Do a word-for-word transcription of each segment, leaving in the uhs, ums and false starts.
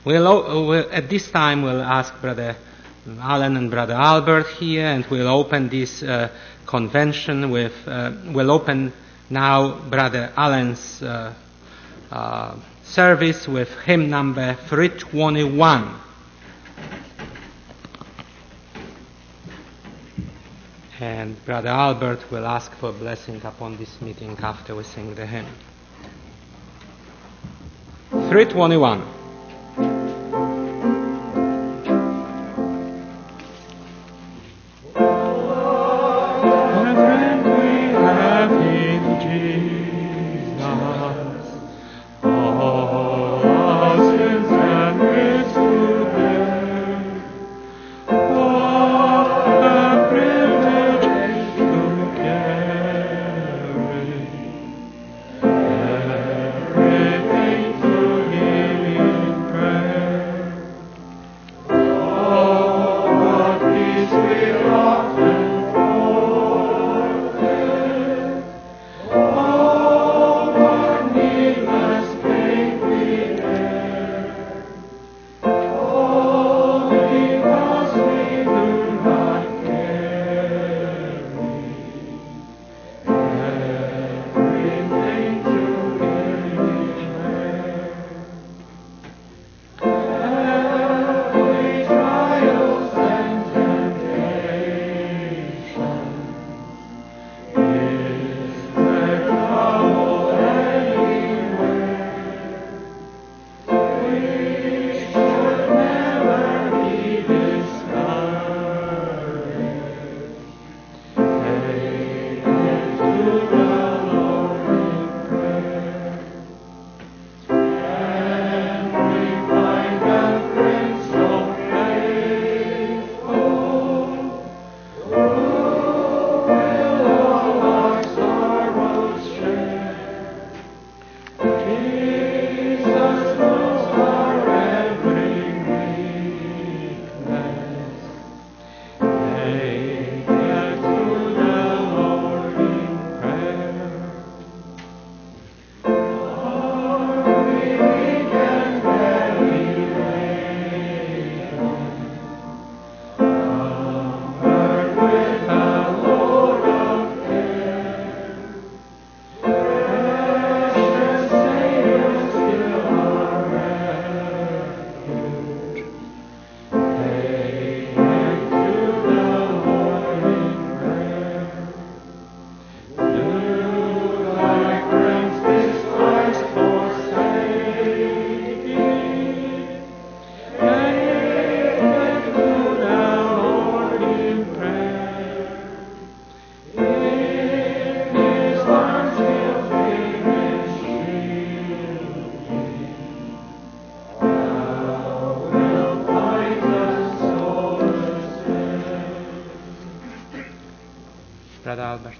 We'll, o- we'll, at this time, we'll ask Brother Alan and Brother Albert here, and we'll open this uh, convention with, uh, we'll open now Brother Alan's uh, uh, service with hymn number three twenty-one. And Brother Albert will ask for a blessing upon this meeting after we sing the hymn. three twenty-one. Brother Albert.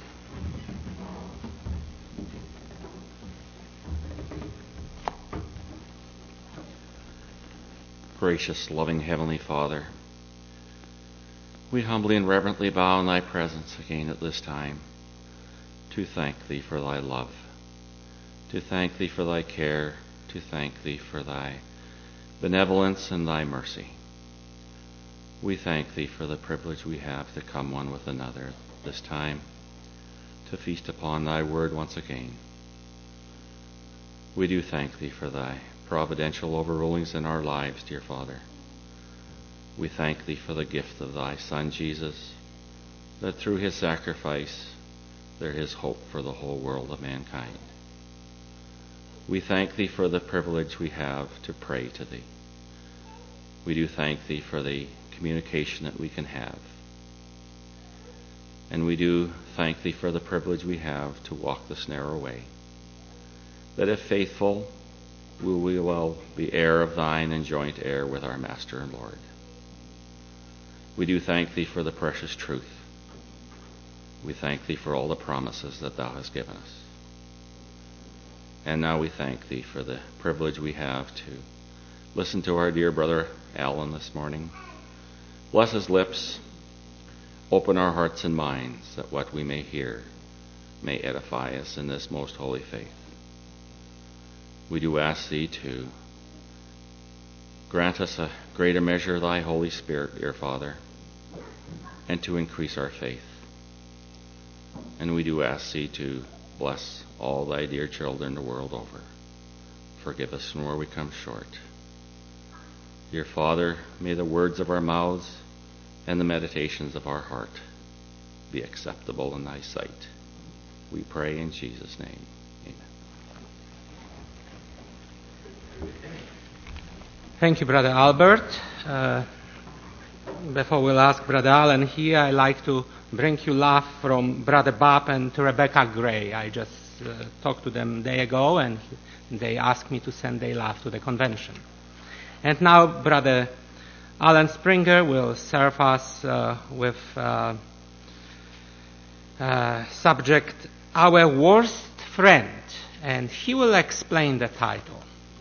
Gracious, loving Heavenly Father, we humbly and reverently bow in Thy presence again at this time to thank Thee for Thy love, to thank Thee for Thy care, to thank Thee for Thy benevolence and Thy mercy. We thank Thee for the privilege we have to come one with another this time to feast upon Thy word once again. We do thank Thee for Thy providential overrulings in our lives, dear Father. We thank Thee for the gift of Thy Son, Jesus, that through His sacrifice there is hope for the whole world of mankind. We thank Thee for the privilege we have to pray to Thee. We do thank Thee for the communication that we can have. And we do thank Thee for the privilege we have to walk this narrow way, that if faithful, we will be heir of Thine and joint heir with our Master and Lord. We do thank Thee for the precious truth. We thank Thee for all the promises that Thou hast given us. And now we thank Thee for the privilege we have to listen to our dear brother Alan this morning. Bless his lips. Open our hearts and minds that what we may hear may edify us in this most holy faith. We do ask Thee to grant us a greater measure of thy Holy Spirit, dear Father, and to increase our faith. And we do ask thee to bless all thy dear children the world over. Forgive us where we come short. Dear Father, may the words of our mouths and the meditations of our heart be acceptable in thy sight. We pray in Jesus' name. Amen. Thank you, Brother Albert. Uh, before we'll ask Brother Alan here, I'd like to bring you love from Brother Bob and Rebecca Gray. I just uh, talked to them a day ago, and they asked me to send their love to the convention. And now Brother Alan Springer will serve us uh, with uh, uh, subject, Our Worst Friend, and he will explain the title.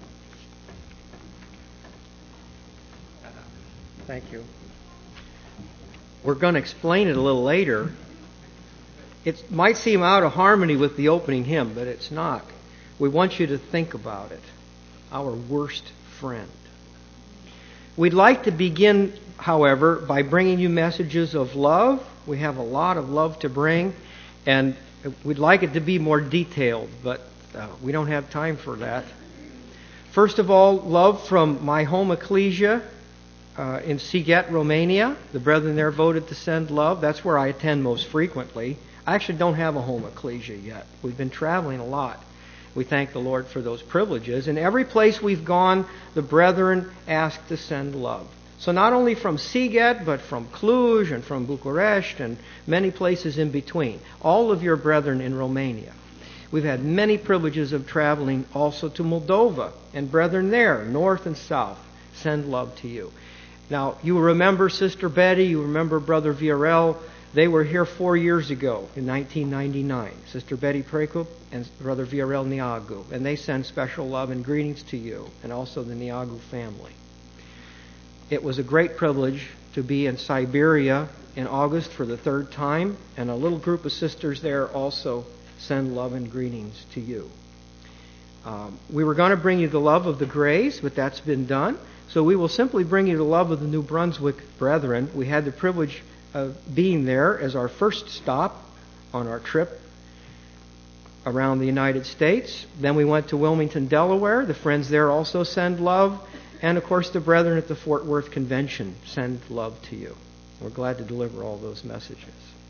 Thank you. We're going to explain it a little later. It might seem out of harmony with the opening hymn, but it's not. We want you to think about it. Our worst friend. We'd like to begin, however, by bringing you messages of love. We have a lot of love to bring, and we'd like it to be more detailed, but uh, we don't have time for that. First of all, love from my home ecclesia uh, in Sighet, Romania. The brethren there voted to send love. That's where I attend most frequently. I actually don't have a home ecclesia yet. We've been traveling a lot. We thank the Lord for those privileges. And every place we've gone, the brethren ask to send love. So not only from Sighet, but from Cluj and from Bucharest and many places in between. All of your brethren in Romania. We've had many privileges of traveling also to Moldova. And brethren there, north and south, send love to you. Now, you remember Sister Betty, you remember Brother Viorel. They were here four years ago in nineteen ninety-nine. Sister Betty Prekup and Brother Viorel Niagu. And they send special love and greetings to you and also the Niagu family. It was a great privilege to be in Siberia in August for the third time. And a little group of sisters there also send love and greetings to you. Um, we were going to bring you the love of the Grays, but that's been done. So we will simply bring you the love of the New Brunswick brethren. We had the privilege of being there as our first stop on our trip around the United States. Then we went to Wilmington, Delaware. The friends there also send love. And of course the brethren at the Fort Worth Convention send love to you. We're glad to deliver all those messages.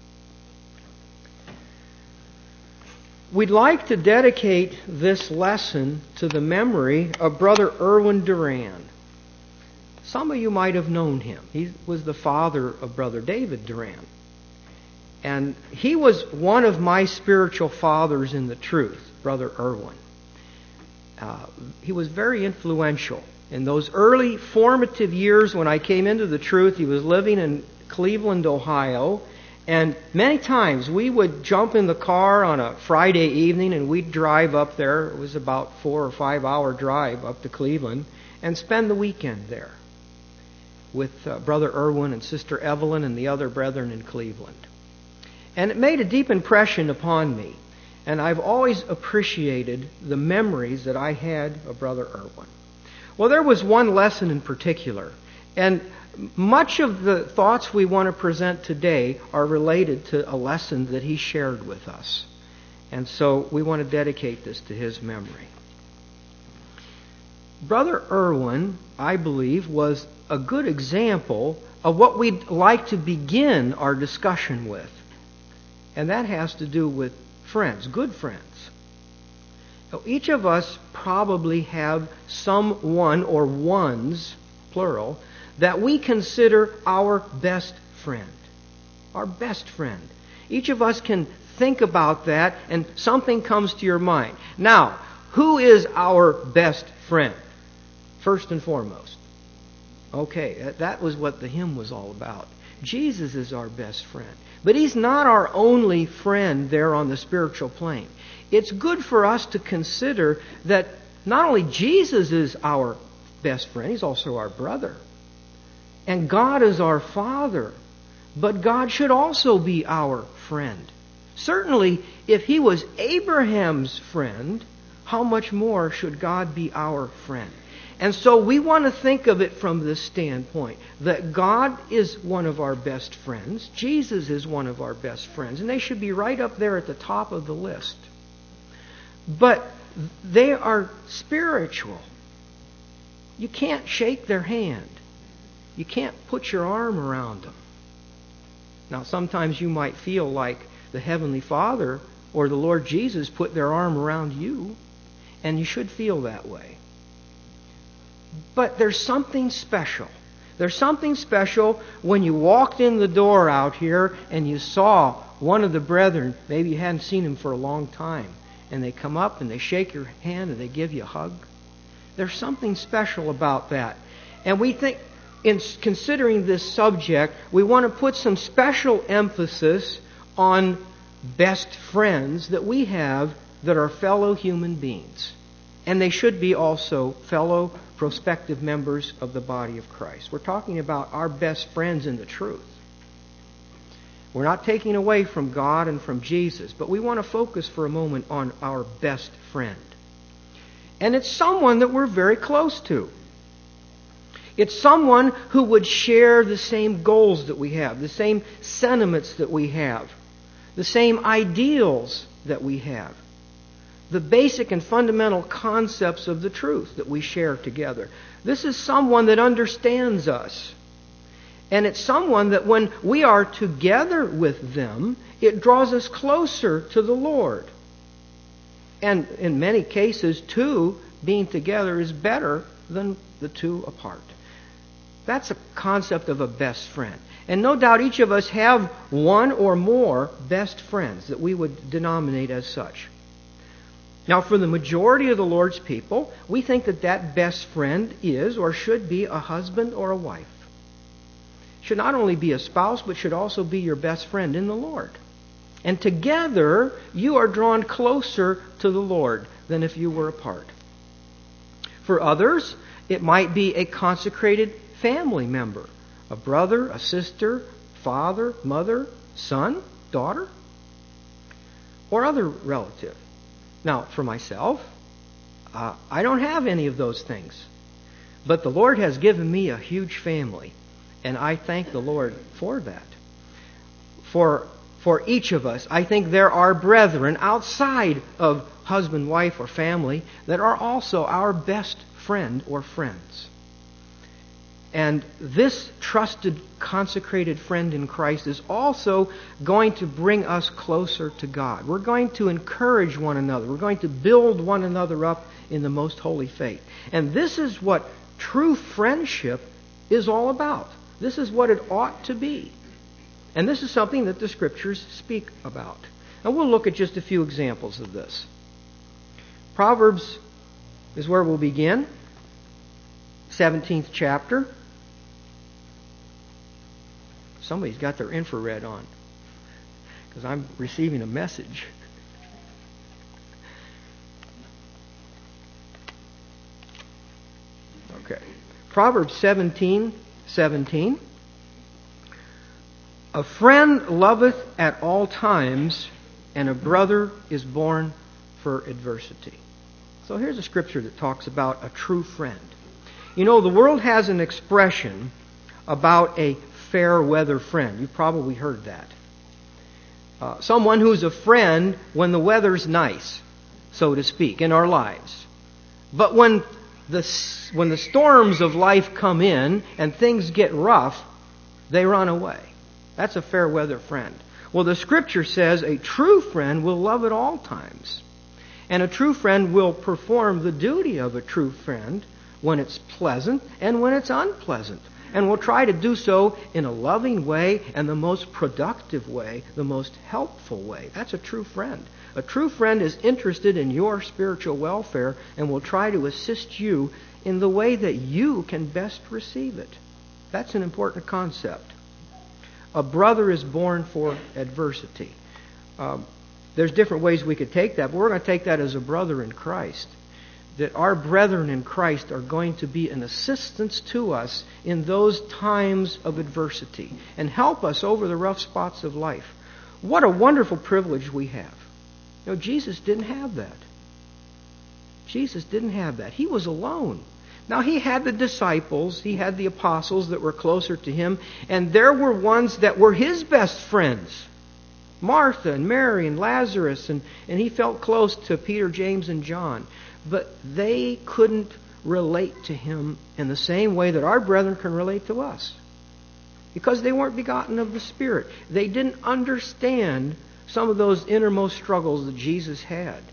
We'd like to dedicate this lesson to the memory of Brother Erwin Duran. Some of you might have known him. He was the father of Brother David Duran. And he was one of my spiritual fathers in the truth, Brother Erwin. Uh, he was very influential. In those early formative years when I came into the truth, he was living in Cleveland, Ohio. And many times we would jump in the car on a Friday evening and we'd drive up there. It was about four or five hour drive up to Cleveland and spend the weekend there with uh, Brother Erwin and Sister Evelyn and the other brethren in Cleveland. And it made a deep impression upon me. And I've always appreciated the memories that I had of Brother Erwin. Well, there was one lesson in particular. And much of the thoughts we want to present today are related to a lesson that he shared with us. And so we want to dedicate this to his memory. Brother Erwin, I believe, was a good example of what we'd like to begin our discussion with. And that has to do with friends, good friends. Now, each of us probably have someone or ones, plural, that we consider our best friend. Our best friend. Each of us can think about that and something comes to your mind. Now, who is our best friend? First and foremost. Okay, that was what the hymn was all about. Jesus is our best friend. But He's not our only friend there on the spiritual plane. It's good for us to consider that not only Jesus is our best friend, He's also our brother. And God is our Father. But God should also be our friend. Certainly, if He was Abraham's friend, how much more should God be our friend? And so we want to think of it from this standpoint, that God is one of our best friends. Jesus is one of our best friends. And they should be right up there at the top of the list. But they are spiritual. You can't shake their hand. You can't put your arm around them. Now, sometimes you might feel like the Heavenly Father or the Lord Jesus put their arm around you, and you should feel that way. But there's something special. There's something special when you walked in the door out here and you saw one of the brethren, maybe you hadn't seen him for a long time, and they come up and they shake your hand and they give you a hug. There's something special about that. And we think, in considering this subject, we want to put some special emphasis on best friends that we have that are fellow human beings. And they should be also fellow prospective members of the body of Christ. We're talking about our best friends in the truth. We're not taking away from God and from Jesus, but we want to focus for a moment on our best friend. And it's someone that we're very close to. It's someone who would share the same goals that we have, the same sentiments that we have, the same ideals that we have, the basic and fundamental concepts of the truth that we share together. This is someone that understands us. And it's someone that when we are together with them, it draws us closer to the Lord. And in many cases, two being together is better than the two apart. That's a concept of a best friend. And no doubt each of us have one or more best friends that we would denominate as such. Now, for the majority of the Lord's people, we think that that best friend is or should be a husband or a wife. Should not only be a spouse, but should also be your best friend in the Lord. And together, you are drawn closer to the Lord than if you were apart. For others, it might be a consecrated family member, a brother, a sister, father, mother, son, daughter, or other relative. Now, for myself, uh, I don't have any of those things. But the Lord has given me a huge family, and I thank the Lord for that. For, for each of us, I think there are brethren outside of husband, wife, or family that are also our best friend or friends. And this trusted, consecrated friend in Christ is also going to bring us closer to God. We're going to encourage one another. We're going to build one another up in the most holy faith. And this is what true friendship is all about. This is what it ought to be. And this is something that the Scriptures speak about. And we'll look at just a few examples of this. Proverbs is where we'll begin. seventeenth chapter. Somebody's got their infrared on, because I'm receiving a message. Okay. Proverbs seventeen seventeen. A friend loveth at all times, and a brother is born for adversity. So here's a scripture that talks about a true friend. You know, the world has an expression about a fair weather friend. You've probably heard that. Uh, someone who's a friend when the weather's nice, so to speak, in our lives. But when the, when the storms of life come in and things get rough, they run away. That's a fair weather friend. Well, the Scripture says a true friend will love at all times. And a true friend will perform the duty of a true friend when it's pleasant and when it's unpleasant. And will try to do so in a loving way and the most productive way, the most helpful way. That's a true friend. A true friend is interested in your spiritual welfare and will try to assist you in the way that you can best receive it. That's an important concept. A brother is born for adversity. Um, there's different ways we could take that, but we're going to take that as a brother in Christ. That our brethren in Christ are going to be an assistance to us in those times of adversity and help us over the rough spots of life. What a wonderful privilege we have. You know, Jesus didn't have that. Jesus didn't have that. He was alone. Now, he had the disciples, he had the apostles that were closer to him, and there were ones that were his best friends. Martha and Mary and Lazarus, and, and he felt close to Peter, James, and John. But they couldn't relate to him in the same way that our brethren can relate to us. Because they weren't begotten of the Spirit. They didn't understand some of those innermost struggles that Jesus had.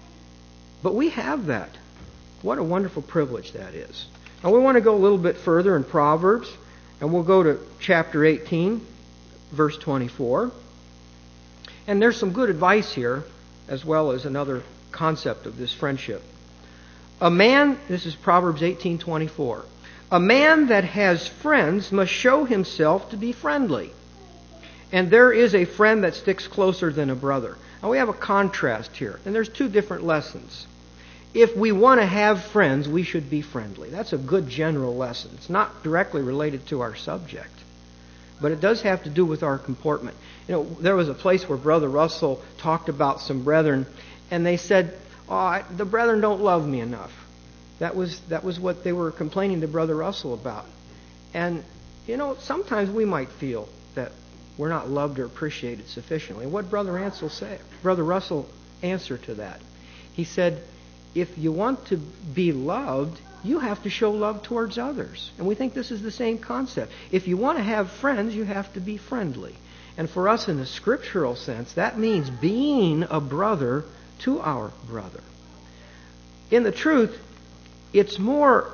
But we have that. What a wonderful privilege that is. Now we want to go a little bit further in Proverbs, and we'll go to chapter eighteen, verse twenty-four. And there's some good advice here, as well as another concept of this friendship. A man, this is Proverbs eighteen twenty-four. A man that has friends must show himself to be friendly. And there is a friend that sticks closer than a brother. Now we have a contrast here, and there's two different lessons. If we want to have friends, we should be friendly. That's a good general lesson. It's not directly related to our subject, but it does have to do with our comportment. You know, there was a place where Brother Russell talked about some brethren, and they said, "Oh, I, the brethren don't love me enough." That was that was what they were complaining to Brother Russell about. And you know, sometimes we might feel that we're not loved or appreciated sufficiently. What Brother Ansel say? Brother Russell answer to that? He said, if you want to be loved, you have to show love towards others. And we think this is the same concept. If you want to have friends, you have to be friendly. And for us in a scriptural sense, that means being a brother to our brother. In the truth, it's more,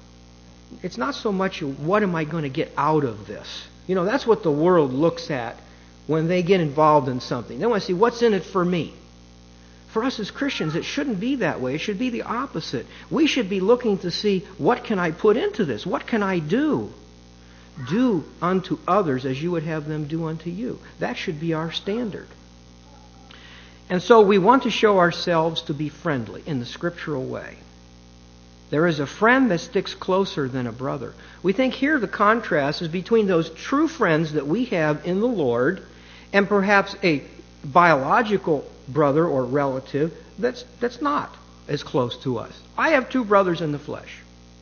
it's not so much what am I going to get out of this. You know, that's what the world looks at when they get involved in something. They want to see what's in it for me. For us as Christians, it shouldn't be that way. It should be the opposite. We should be looking to see, what can I put into this? What can I do? Do unto others as you would have them do unto you. That should be our standard. And so we want to show ourselves to be friendly in the scriptural way. There is a friend that sticks closer than a brother. We think here the contrast is between those true friends that we have in the Lord and perhaps a biological brother or relative that's that's not as close to us. I have two brothers in the flesh.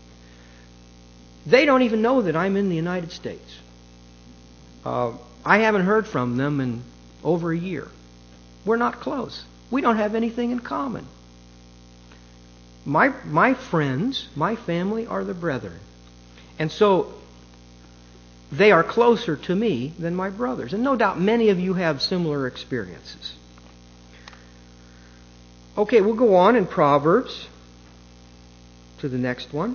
They don't even know that I'm in the United States. Uh, I haven't heard from them in over a year. We're not close. We don't have anything in common. My my friends, my family are the brethren. And so they are closer to me than my brothers. And no doubt many of you have similar experiences. Okay, we'll go on in Proverbs to the next one.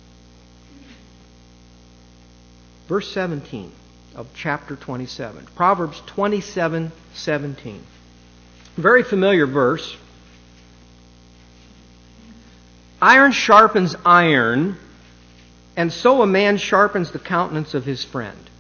Verse seventeen of chapter twenty-seven. Proverbs twenty-seven seventeen. Very familiar verse. Iron sharpens iron, and so a man sharpens the countenance of his friend.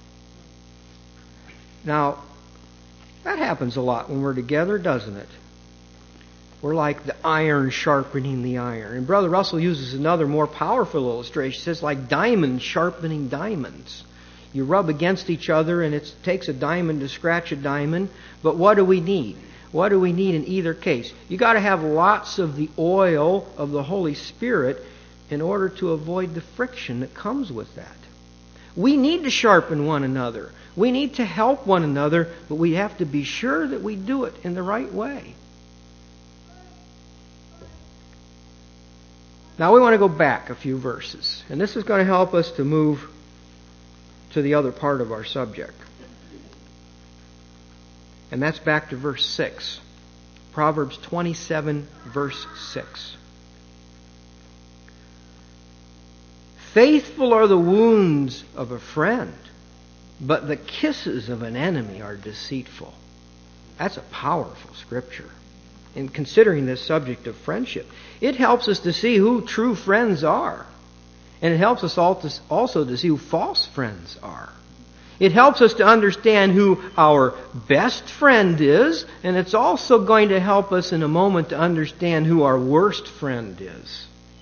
Now, that happens a lot when we're together, doesn't it? We're like the iron sharpening the iron. And Brother Russell uses another more powerful illustration. He says like diamonds sharpening diamonds. You rub against each other and it takes a diamond to scratch a diamond. But what do we need? What do we need in either case? You got to have lots of the oil of the Holy Spirit in order to avoid the friction that comes with that. We need to sharpen one another. We need to help one another, but we have to be sure that we do it in the right way. Now we want to go back a few verses, and this is going to help us to move to the other part of our subject. And that's back to verse six. Proverbs twenty-seven, verse six. Faithful are the wounds of a friend, but the kisses of an enemy are deceitful. That's a powerful scripture. In considering this subject of friendship, it helps us to see who true friends are. And it helps us also to see who false friends are. It helps us to understand who our best friend is, and it's also going to help us in a moment to understand who our worst friend is.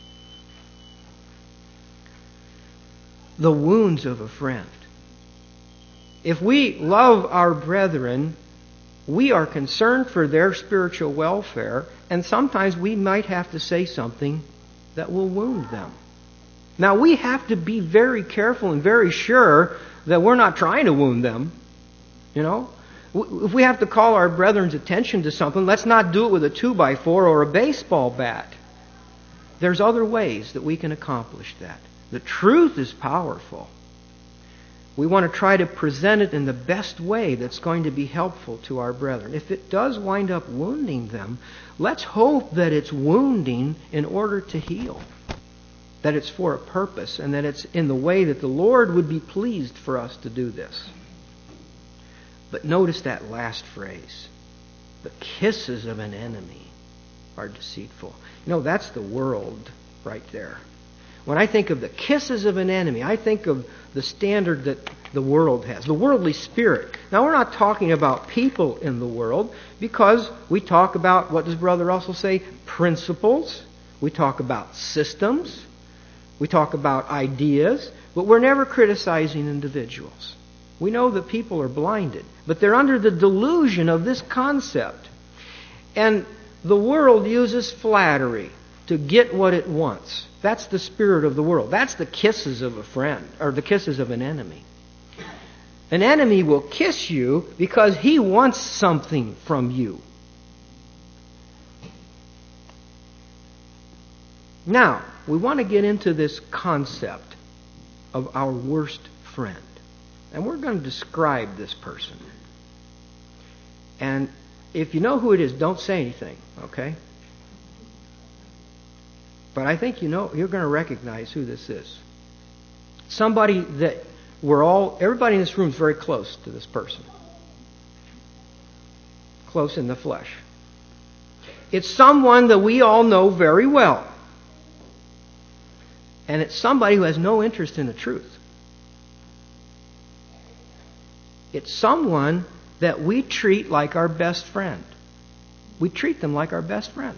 The wounds of a friend. If we love our brethren, we are concerned for their spiritual welfare, and sometimes we might have to say something that will wound them. Now, we have to be very careful and very sure that we're not trying to wound them. You know? If we have to call our brethren's attention to something, let's not do it with a two by four or a baseball bat. There's other ways that we can accomplish that. The truth is powerful. We want to try to present it in the best way that's going to be helpful to our brethren. If it does wind up wounding them, let's hope that it's wounding in order to heal. That it's for a purpose, and that it's in the way that the Lord would be pleased for us to do this. But notice that last phrase. The kisses of an enemy are deceitful. You know, that's the world right there. When I think of the kisses of an enemy, I think of the standard that the world has, the worldly spirit. Now, we're not talking about people in the world, because we talk about, what does Brother Russell say? Principles. We talk about systems. We talk about ideas. But we're never criticizing individuals. We know that people are blinded, but they're under the delusion of this concept. And the world uses flattery to get what it wants. That's the spirit of the world. That's the kisses of a friend, or the kisses of an enemy. An enemy will kiss you because he wants something from you. Now, we want to get into this concept of our worst friend. And we're going to describe this person. And if you know who it is, don't say anything, okay? But I think you know, you're going to recognize who this is. Somebody that we're all, everybody in this room is very close to this person. Close in the flesh. It's someone that we all know very well. And it's somebody who has no interest in the truth. It's someone that we treat like our best friend. We treat them like our best friend.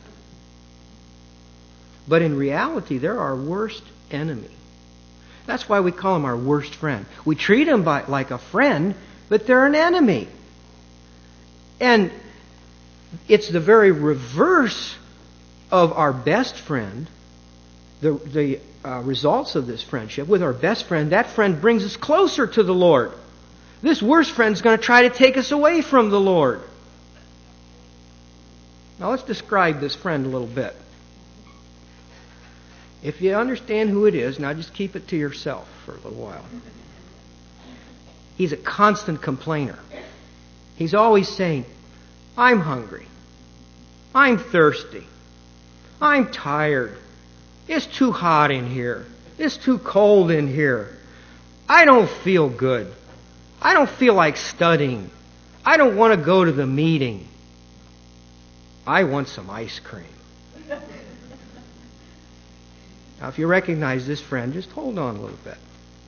But in reality, they're our worst enemy. That's why we call them our worst friend. We treat them by, like a friend, but they're an enemy. And it's the very reverse of our best friend. The, the uh, results of this friendship with our best friend, that friend brings us closer to the Lord. This worst friend's going to try to take us away from the Lord. Now let's describe this friend a little bit. If you understand who it is, now just keep it to yourself for a little while. He's a constant complainer. He's always saying, I'm hungry. I'm thirsty. I'm tired. It's too hot in here. It's too cold in here. I don't feel good. I don't feel like studying. I don't want to go to the meeting. I want some ice cream. Now, if you recognize this friend, just hold on a little bit.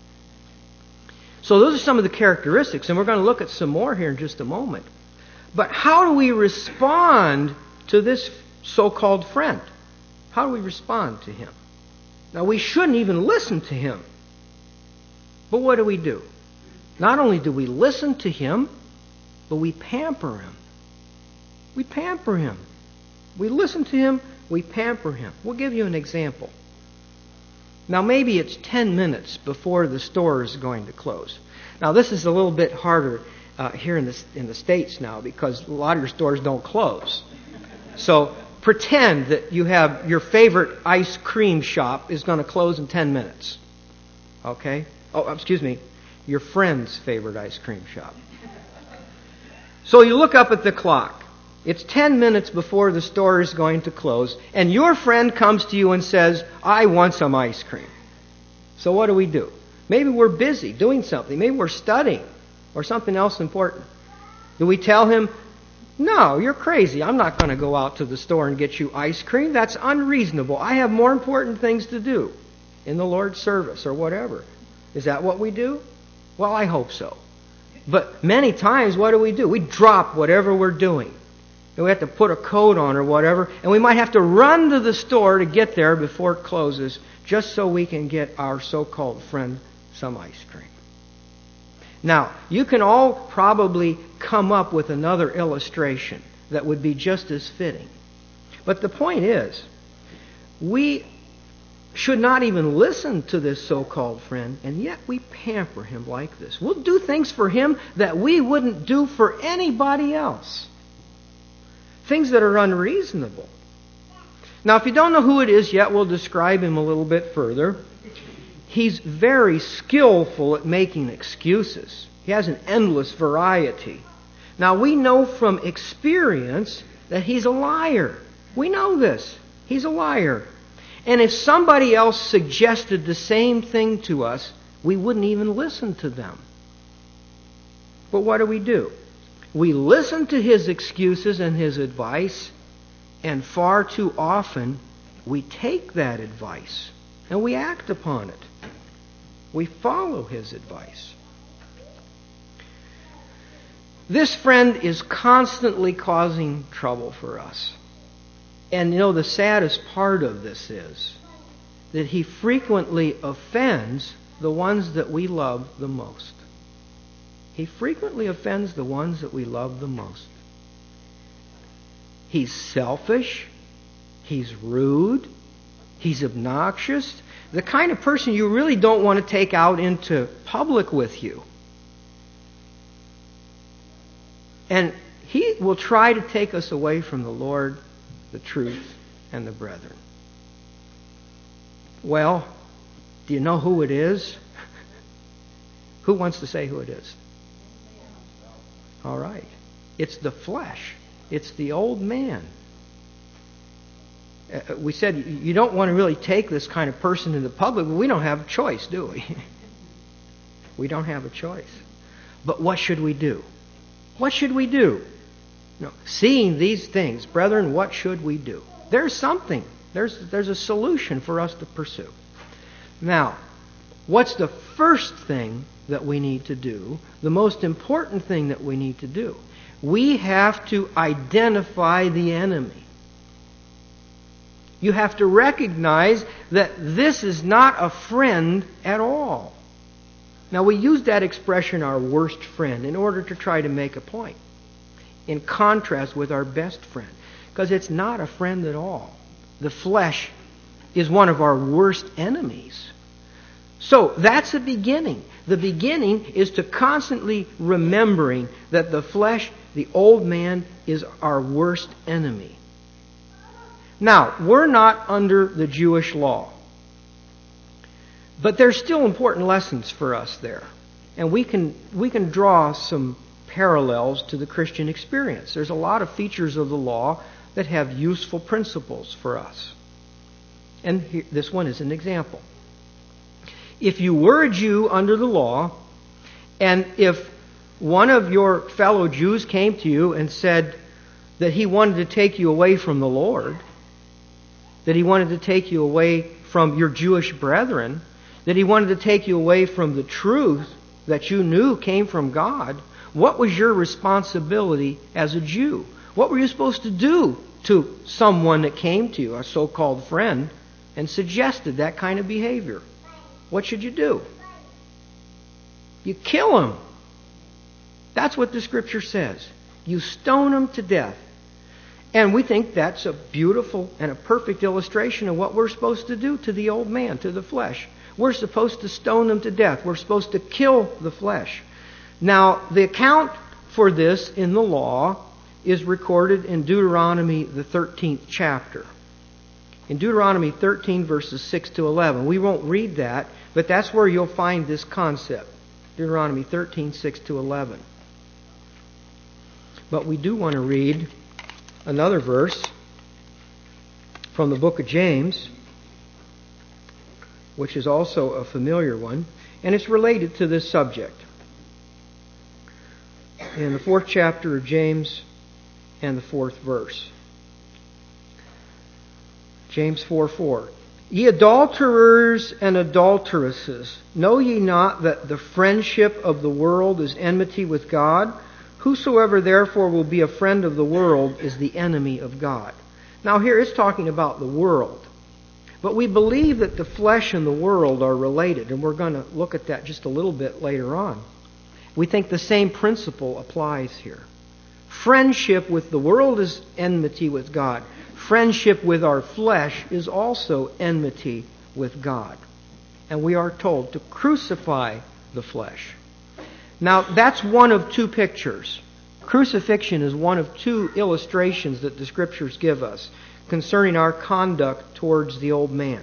So those are some of the characteristics, and we're going to look at some more here in just a moment. But how do we respond to this so-called friend? How do we respond to him? Now, we shouldn't even listen to him. But what do we do? Not only do we listen to him, but we pamper him. We pamper him. We listen to him, we pamper him. We'll give you an example. Now, maybe it's ten minutes before the store is going to close. Now, this is a little bit harder uh, here in the, in the States now, because a lot of your stores don't close. So pretend that you have your favorite ice cream shop is going to close in ten minutes. Okay? Oh, excuse me. Your friend's favorite ice cream shop. So you look up at the clock. It's ten minutes before the store is going to close, and your friend comes to you and says, I want some ice cream. So what do we do? Maybe we're busy doing something. Maybe we're studying or something else important. Do we tell him, no, you're crazy. I'm not going to go out to the store and get you ice cream. That's unreasonable. I have more important things to do in the Lord's service or whatever. Is that what we do? Well, I hope so. But many times, what do we do? We drop whatever we're doing. And we have to put a coat on or whatever. And we might have to run to the store to get there before it closes, just so we can get our so-called friend some ice cream. Now, you can all probably come up with another illustration that would be just as fitting. But the point is, we should not even listen to this so-called friend, and yet we pamper him like this. We'll do things for him that we wouldn't do for anybody else. Things that are unreasonable. Now, if you don't know who it is yet, we'll describe him a little bit further. He's very skillful at making excuses. He has an endless variety. Now, we know from experience that he's a liar. We know this. He's a liar. And if somebody else suggested the same thing to us, we wouldn't even listen to them. But what do we do? We listen to his excuses and his advice, and far too often we take that advice and we act upon it. We follow his advice. This friend is constantly causing trouble for us. And you know, the saddest part of this is that he frequently offends the ones that we love the most. He frequently offends the ones that we love the most. He's selfish. He's rude. He's obnoxious. The kind of person you really don't want to take out into public with you. And he will try to take us away from the Lord, the truth, and the brethren. Well, do you know who it is? Who wants to say who it is? All right. It's the flesh. It's the old man. Uh, we said you don't want to really take this kind of person into public, but we don't have a choice, do we? We don't have a choice. But what should we do? What should we do? No, seeing these things, brethren, what should we do? There's something. There's, there's a solution for us to pursue. Now, what's the first thing that we need to do? The most important thing that we need to do? We have to identify the enemy. You have to recognize that this is not a friend at all. Now, we use that expression, our worst friend, in order to try to make a point, in contrast with our best friend, because it's not a friend at all. The flesh is one of our worst enemies. So that's the beginning. The beginning is to constantly remembering that the flesh, the old man, is our worst enemy. Now, we're not under the Jewish law. But there's still important lessons for us there. And we can we can draw some parallels to the Christian experience. There's a lot of features of the law that have useful principles for us. And here, this one is an example. If you were a Jew under the law, and if one of your fellow Jews came to you and said that he wanted to take you away from the Lord, that he wanted to take you away from your Jewish brethren, that he wanted to take you away from the truth that you knew came from God, what was your responsibility as a Jew? What were you supposed to do to someone that came to you, a so-called friend, and suggested that kind of behavior? What should you do? You kill him. That's what the Scripture says. You stone him to death. And we think that's a beautiful and a perfect illustration of what we're supposed to do to the old man, to the flesh. We're supposed to stone them to death. We're supposed to kill the flesh. Now, the account for this in the law is recorded in Deuteronomy, the thirteenth chapter. In Deuteronomy thirteen, verses six to eleven. We won't read that, but that's where you'll find this concept. Deuteronomy thirteen, six to eleven. But we do want to read another verse from the book of James, which is also a familiar one, and it's related to this subject. In the fourth chapter of James and the fourth verse. James four four. Ye adulterers and adulteresses, know ye not that the friendship of the world is enmity with God? Whosoever therefore will be a friend of the world is the enemy of God. Now here it's talking about the world. But we believe that the flesh and the world are related, and we're going to look at that just a little bit later on. We think the same principle applies here. Friendship with the world is enmity with God. Friendship with our flesh is also enmity with God. And we are told to crucify the flesh. Now, that's one of two pictures. Crucifixion is one of two illustrations that the Scriptures give us concerning our conduct towards the old man.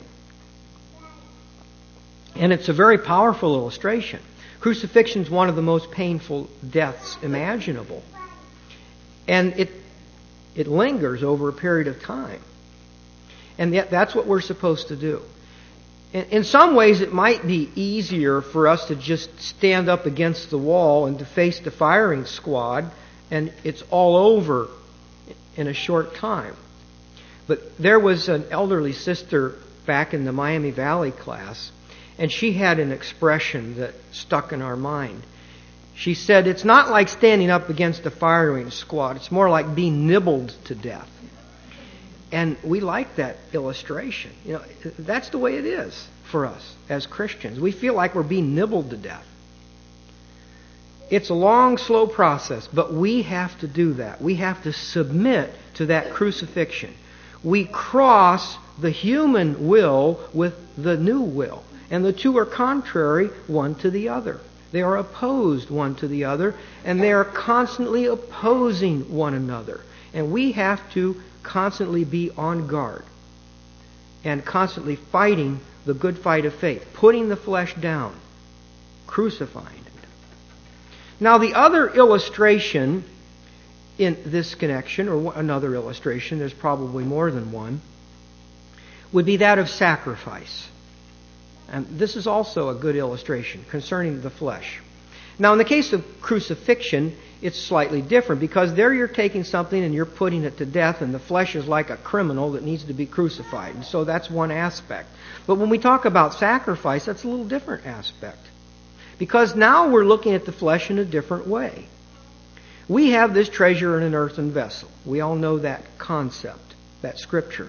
And it's a very powerful illustration. Crucifixion is one of the most painful deaths imaginable. And it it lingers over a period of time. And yet that's what we're supposed to do. In, in some ways it might be easier for us to just stand up against the wall and to face the firing squad, and it's all over in a short time. But there was an elderly sister back in the Miami Valley class, and she had an expression that stuck in our mind. She said, it's not like standing up against a firing squad. It's more like being nibbled to death. And we like that illustration. You know, that's the way it is for us as Christians. We feel like we're being nibbled to death. It's a long, slow process, but we have to do that. We have to submit to that crucifixion. We cross the human will with the new will. And the two are contrary one to the other. They are opposed one to the other, and they are constantly opposing one another. And we have to constantly be on guard and constantly fighting the good fight of faith, putting the flesh down, crucifying it. Now, the other illustration in this connection, or another illustration, there's probably more than one, would be that of sacrifice. And this is also a good illustration concerning the flesh. Now, in the case of crucifixion, it's slightly different, because there you're taking something and you're putting it to death, and the flesh is like a criminal that needs to be crucified. And so that's one aspect. But when we talk about sacrifice, that's a little different aspect. Because now we're looking at the flesh in a different way. We have this treasure in an earthen vessel. We all know that concept, that scripture.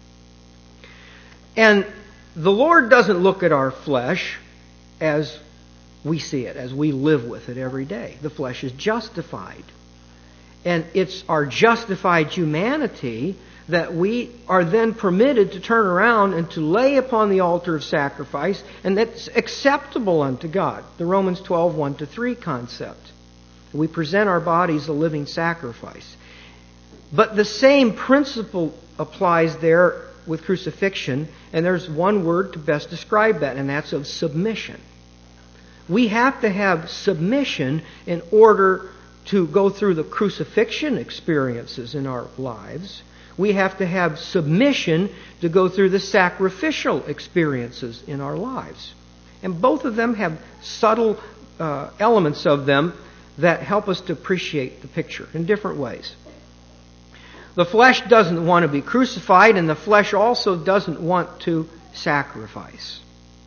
And the Lord doesn't look at our flesh as we see it, as we live with it every day. The flesh is justified. And it's our justified humanity that we are then permitted to turn around and to lay upon the altar of sacrifice, and that's acceptable unto God. The Romans twelve, one to three concept. We present our bodies a living sacrifice. But the same principle applies there with crucifixion, and there's one word to best describe that, and that's of submission. We have to have submission in order to go through the crucifixion experiences in our lives. We have to have submission to go through the sacrificial experiences in our lives. And both of them have subtle uh, elements of them that help us to appreciate the picture in different ways. The flesh doesn't want to be crucified, and the flesh also doesn't want to sacrifice.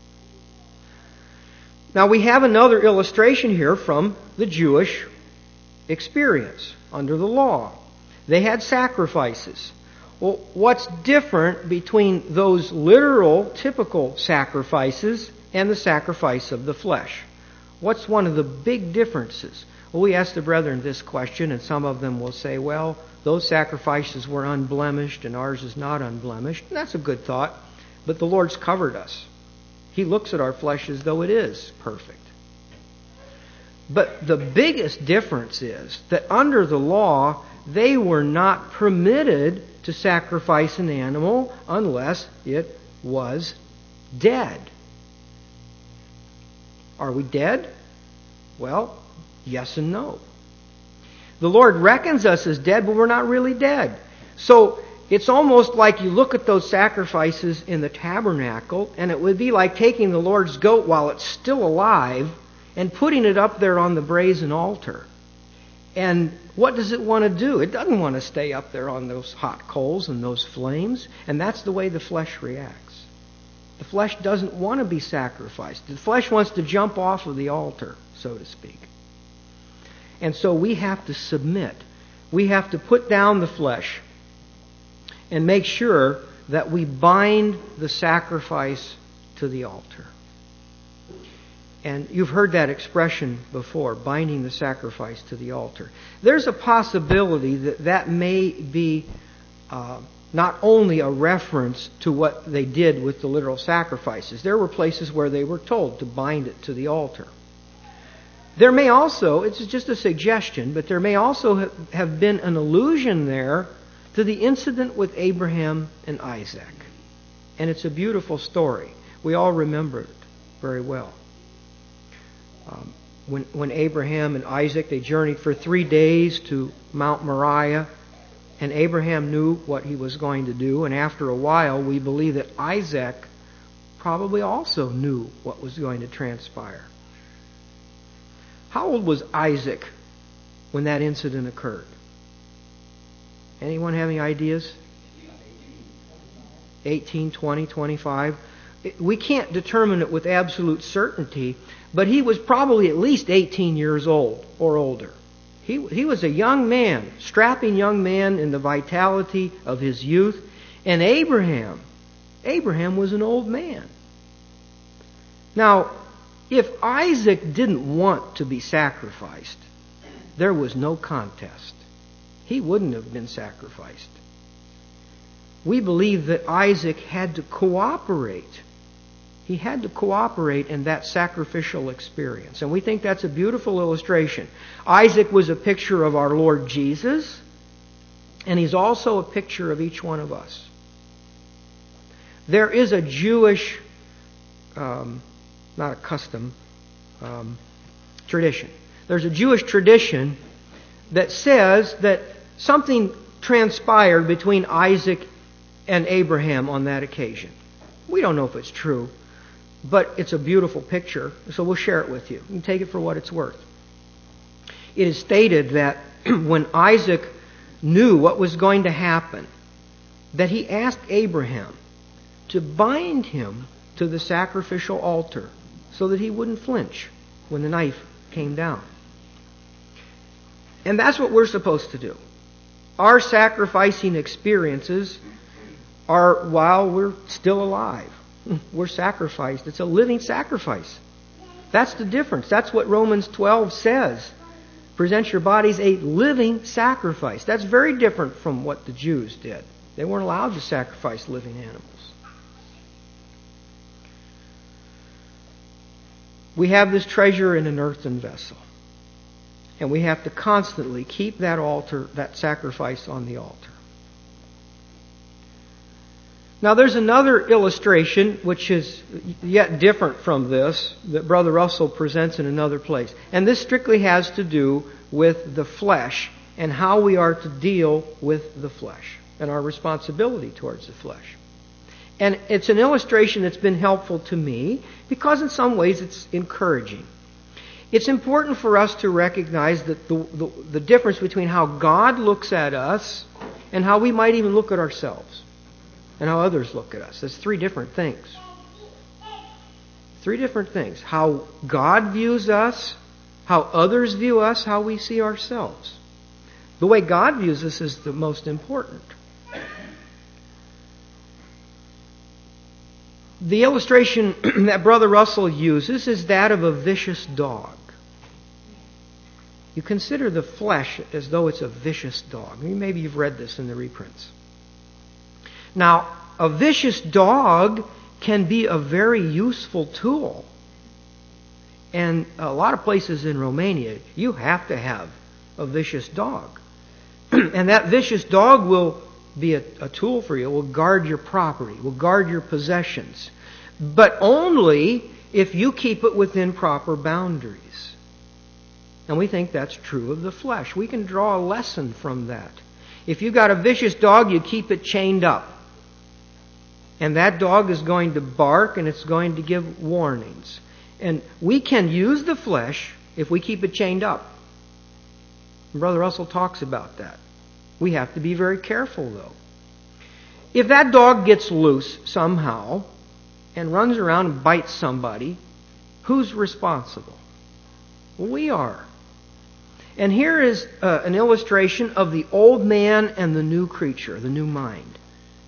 Now, we have another illustration here from the Jewish experience under the law. They had sacrifices. Well, what's different between those literal, typical sacrifices and the sacrifice of the flesh? What's one of the big differences? Well, we asked the brethren this question, and some of them will say, well, those sacrifices were unblemished and ours is not unblemished. And that's a good thought. But the Lord's covered us. He looks at our flesh as though it is perfect. But the biggest difference is that under the law, they were not permitted to sacrifice an animal unless it was dead. Are we dead? Well, yes and no. The Lord reckons us as dead, but we're not really dead. So it's almost like you look at those sacrifices in the tabernacle, and it would be like taking the Lord's goat while it's still alive and putting it up there on the brazen altar. And what does it want to do? It doesn't want to stay up there on those hot coals and those flames. And that's the way the flesh reacts. The flesh doesn't want to be sacrificed. The flesh wants to jump off of the altar, so to speak. And so we have to submit. We have to put down the flesh and make sure that we bind the sacrifice to the altar. And you've heard that expression before, binding the sacrifice to the altar. There's a possibility that that may be uh, not only a reference to what they did with the literal sacrifices. There were places where they were told to bind it to the altar. There may also, it's just a suggestion, but there may also have been an allusion there to the incident with Abraham and Isaac. And it's a beautiful story. We all remember it very well. Um, when, when Abraham and Isaac, they journeyed for three days to Mount Moriah, and Abraham knew what he was going to do, and after a while we believe that Isaac probably also knew what was going to transpire. How old was Isaac when that incident occurred? Anyone have any ideas? eighteen, twenty, twenty-five. We can't determine it with absolute certainty, but he was probably at least eighteen years old or older. He, he was a young man, strapping young man in the vitality of his youth. And Abraham, Abraham was an old man. Now, if Isaac didn't want to be sacrificed, there was no contest. He wouldn't have been sacrificed. We believe that Isaac had to cooperate. He had to cooperate in that sacrificial experience. And we think that's a beautiful illustration. Isaac was a picture of our Lord Jesus, and he's also a picture of each one of us. There is a Jewish, um, not a custom, um, tradition. There's a Jewish tradition that says that something transpired between Isaac and Abraham on that occasion. We don't know if it's true, but it's a beautiful picture, so we'll share it with you. You can take it for what it's worth. It is stated that when Isaac knew what was going to happen, that he asked Abraham to bind him to the sacrificial altar so that he wouldn't flinch when the knife came down. And that's what we're supposed to do. Our sacrificing experiences are while we're still alive. We're sacrificed. It's a living sacrifice. That's the difference. That's what Romans twelve says. Present your bodies a living sacrifice. That's very different from what the Jews did. They weren't allowed to sacrifice living animals. We have this treasure in an earthen vessel. And we have to constantly keep that altar, that sacrifice on the altar. Now there's another illustration which is yet different from this that Brother Russell presents in another place. And this strictly has to do with the flesh and how we are to deal with the flesh and our responsibility towards the flesh. And it's an illustration that's been helpful to me because in some ways it's encouraging. It's important for us to recognize that the, the, the difference between how God looks at us and how we might even look at ourselves and how others look at us. There's three different things. Three different things. How God views us, how others view us, how we see ourselves. The way God views us is the most important. The illustration that Brother Russell uses is that of a vicious dog. You consider the flesh as though it's a vicious dog. Maybe you've read this in the reprints. Now, a vicious dog can be a very useful tool. And a lot of places in Romania, you have to have a vicious dog. And that vicious dog will be a, a tool for you. It will guard your property, will guard your possessions. But only if you keep it within proper boundaries. And we think that's true of the flesh. We can draw a lesson from that. If you've got a vicious dog, you keep it chained up. And that dog is going to bark and it's going to give warnings. And we can use the flesh if we keep it chained up. And Brother Russell talks about that. We have to be very careful, though. If that dog gets loose somehow and runs around and bites somebody, who's responsible? Well, we are. And here is uh, an illustration of the old man and the new creature, the new mind.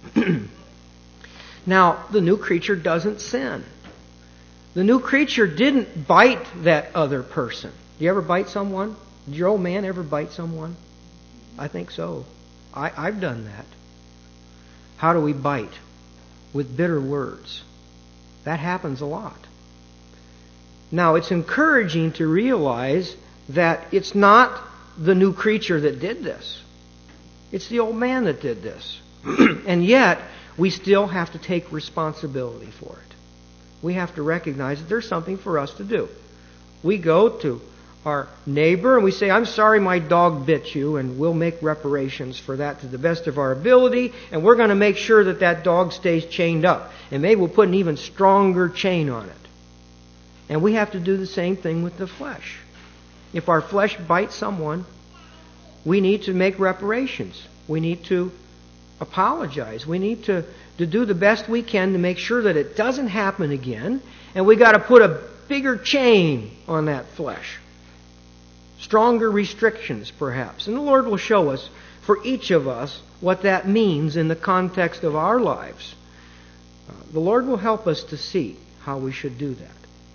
Now, the new creature doesn't sin. The new creature didn't bite that other person. Do you ever bite someone? Did your old man ever bite someone? I think so. I, I've done that. How do we bite? With bitter words. That happens a lot. Now, it's encouraging to realize that it's not the new creature that did this. It's the old man that did this. And yet, we still have to take responsibility for it. We have to recognize that there's something for us to do. We go to our neighbor and we say, I'm sorry my dog bit you, and we'll make reparations for that to the best of our ability, and we're going to make sure that that dog stays chained up. And maybe we'll put an even stronger chain on it. And we have to do the same thing with the flesh. If our flesh bites someone, we need to make reparations. We need to apologize. We need to, to do the best we can to make sure that it doesn't happen again. And we got to put a bigger chain on that flesh. Stronger restrictions, perhaps. And the Lord will show us, for each of us, what that means in the context of our lives. Uh, the Lord will help us to see how we should do that.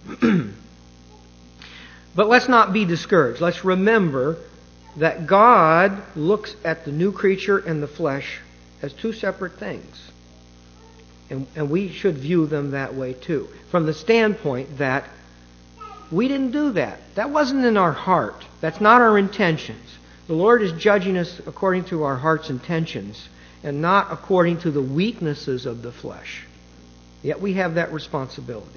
But let's not be discouraged. Let's remember that God looks at the new creature and the flesh as two separate things. And, and we should view them that way too. From the standpoint that we didn't do that. That wasn't in our heart. That's not our intentions. The Lord is judging us according to our heart's intentions and not according to the weaknesses of the flesh. Yet we have that responsibility.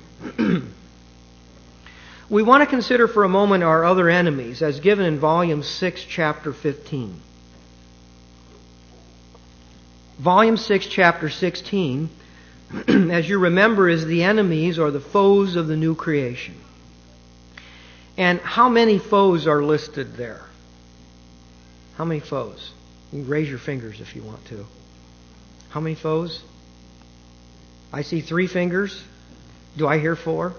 We want to consider for a moment our other enemies as given in Volume six, Chapter fifteen. Volume six, Chapter sixteen, as you remember, is the enemies or the foes of the new creation. And how many foes are listed there? How many foes? You can raise your fingers if you want to. How many foes? I see three fingers. Do I hear four?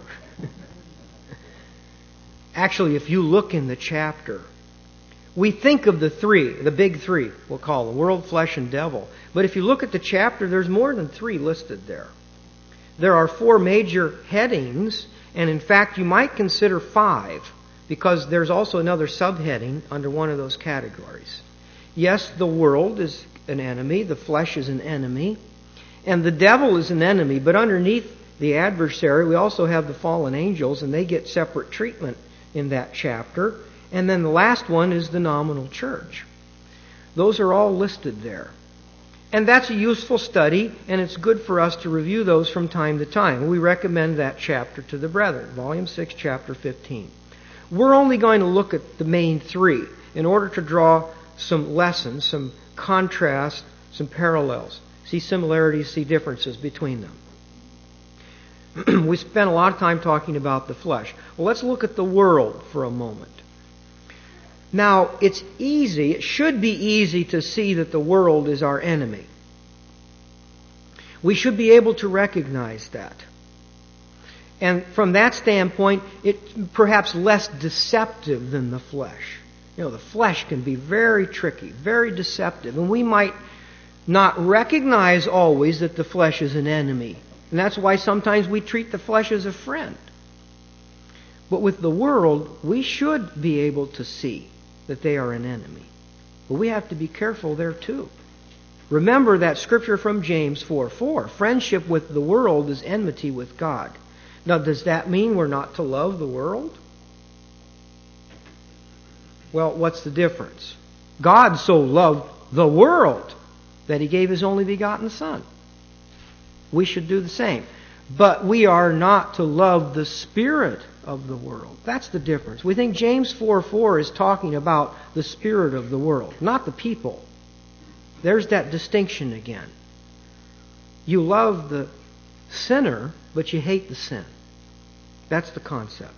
Actually, if you look in the chapter, we think of the three, the big three, we'll call them, world, flesh, and devil. But if you look at the chapter, there's more than three listed there. There are four major headings, and in fact, you might consider five, because there's also another subheading under one of those categories. Yes, the world is an enemy, the flesh is an enemy, and the devil is an enemy, but underneath the adversary, we also have the fallen angels, and they get separate treatment in that chapter. And then the last one is the nominal church. Those are all listed there. And that's a useful study, and it's good for us to review those from time to time. We recommend that chapter to the brethren, Volume six, Chapter fifteen. We're only going to look at the main three in order to draw some lessons, some contrast, some parallels. See similarities, see differences between them. We spent a lot of time talking about the flesh. Well, let's look at the world for a moment. Now, it's easy, it should be easy to see that the world is our enemy. We should be able to recognize that. And from that standpoint, it's perhaps less deceptive than the flesh. You know, the flesh can be very tricky, very deceptive, and we might not recognize always that the flesh is an enemy. And that's why sometimes we treat the flesh as a friend. But with the world, we should be able to see that they are an enemy. But we have to be careful there too. Remember that scripture from James four four. Friendship with the world is enmity with God. Now, does that mean we're not to love the world? Well, what's the difference? God so loved the world that He gave His only begotten Son. We should do the same. But we are not to love the spirit of the world. That's the difference. We think James four four is talking about the spirit of the world, not the people. There's that distinction again. You love the sinner, but you hate the sin. That's the concept.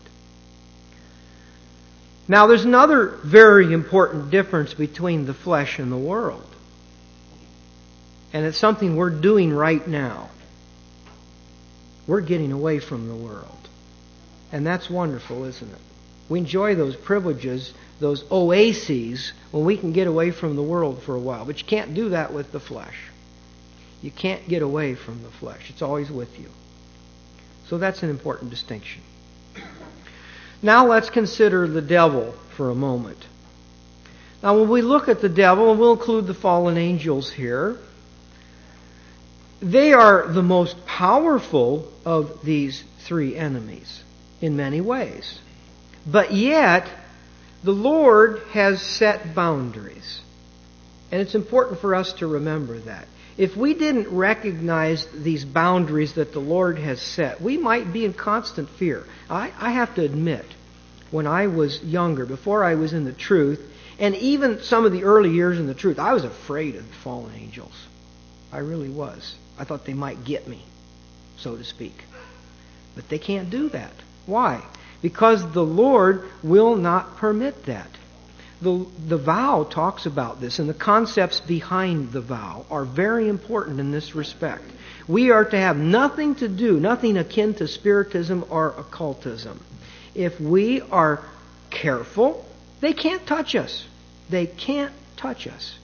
Now, there's another very important difference between the flesh and the world. And it's something we're doing right now. We're getting away from the world. And that's wonderful, isn't it? We enjoy those privileges, those oases, when we can get away from the world for a while. But you can't do that with the flesh. You can't get away from the flesh. It's always with you. So that's an important distinction. Now let's consider the devil for a moment. Now when we look at the devil, and we'll include the fallen angels here, They are the most powerful of these three enemies in many ways. But yet, the Lord has set boundaries. And it's important for us to remember that. If we didn't recognize these boundaries that the Lord has set, we might be in constant fear. I, I have to admit, when I was younger, before I was in the truth, and even some of the early years in the truth, I was afraid of the fallen angels. I really was. I thought they might get me, so to speak. But they can't do that. Why? Because the Lord will not permit that. The, the vow talks about this, and the concepts behind the vow are very important in this respect. We are to have nothing to do, nothing akin to spiritism or occultism. If we are careful, they can't touch us. They can't touch us.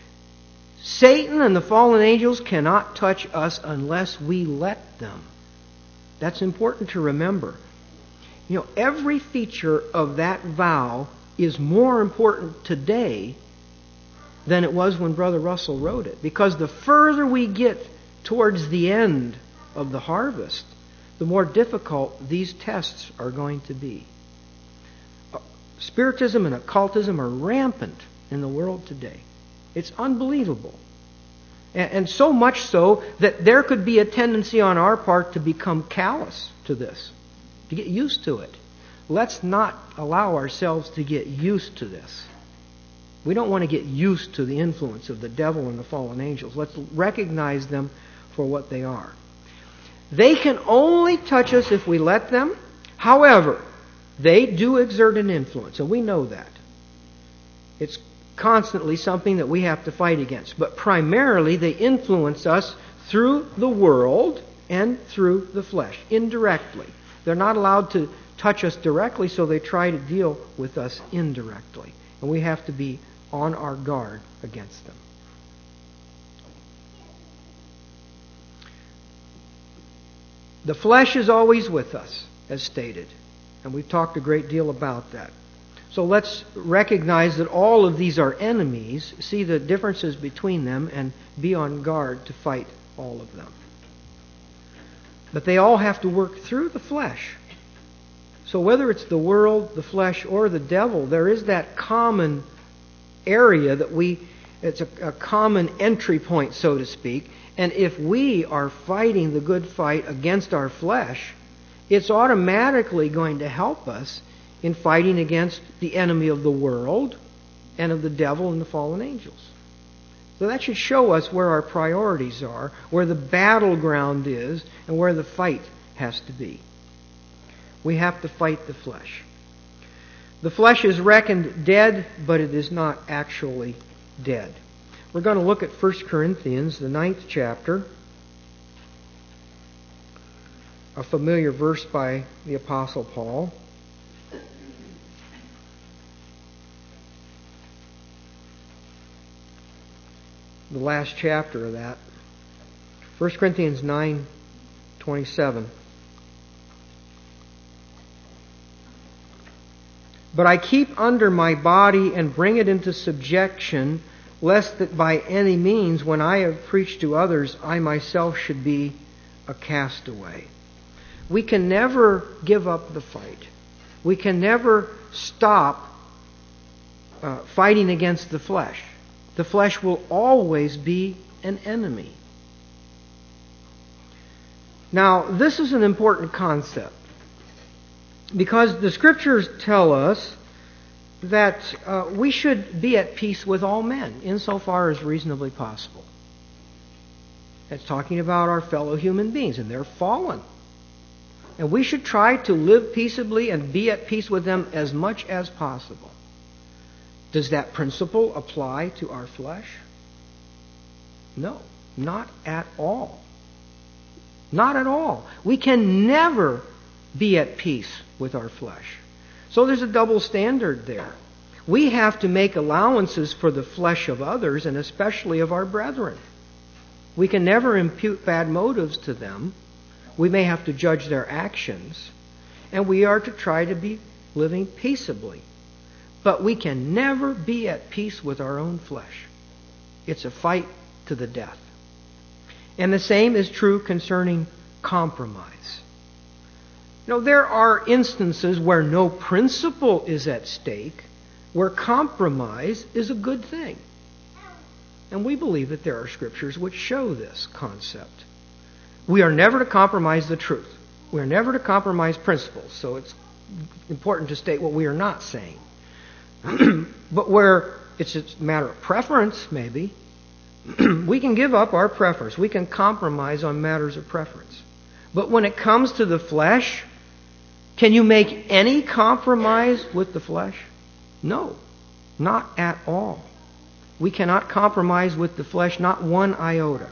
Satan and the fallen angels cannot touch us unless we let them. That's important to remember. You know, every feature of that vow is more important today than it was when Brother Russell wrote it. Because the further we get towards the end of the harvest, the more difficult these tests are going to be. Spiritism and occultism are rampant in the world today. It's unbelievable. And so much so that there could be a tendency on our part to become callous to this, to get used to it. Let's not allow ourselves to get used to this. We don't want to get used to the influence of the devil and the fallen angels. Let's recognize them for what they are. They can only touch us if we let them. However, they do exert an influence, and we know that. It's constantly something that we have to fight against. But primarily, they influence us through the world and through the flesh, indirectly. They're not allowed to touch us directly, so they try to deal with us indirectly. And we have to be on our guard against them. The flesh is always with us, as stated. And we've talked a great deal about that. So let's recognize that all of these are enemies, see the differences between them, and be on guard to fight all of them. But they all have to work through the flesh. So whether it's the world, the flesh, or the devil, there is that common area that we, it's a, a common entry point, so to speak. And if we are fighting the good fight against our flesh, it's automatically going to help us in fighting against the enemy of the world and of the devil and the fallen angels. So that should show us where our priorities are, where the battleground is, and where the fight has to be. We have to fight the flesh. The flesh is reckoned dead, but it is not actually dead. We're going to look at First Corinthians, the ninth chapter, a familiar verse by the Apostle Paul. The last chapter of that. First Corinthians nine twenty-seven. But I keep under my body and bring it into subjection, lest that by any means, when I have preached to others, I myself should be a castaway. We can never give up the fight. We can never stop uh, fighting against the flesh. The flesh will always be an enemy. Now, this is an important concept, because the Scriptures tell us that uh, we should be at peace with all men, insofar as reasonably possible. It's talking about our fellow human beings, and they're fallen. And we should try to live peaceably and be at peace with them as much as possible. Does that principle apply to our flesh? No, not at all. Not at all. We can never be at peace with our flesh. So there's a double standard there. We have to make allowances for the flesh of others, and especially of our brethren. We can never impute bad motives to them. We may have to judge their actions. And we are to try to be living peaceably. But we can never be at peace with our own flesh. It's a fight to the death. And the same is true concerning compromise. Now, there are instances where no principle is at stake, where compromise is a good thing. And we believe that there are scriptures which show this concept. We are never to compromise the truth. We are never to compromise principles. So it's important to state what we are not saying. But where it's a matter of preference, maybe, we can give up our preference. We can compromise on matters of preference. But when it comes to the flesh, can you make any compromise with the flesh? No, not at all. We cannot compromise with the flesh, not one iota.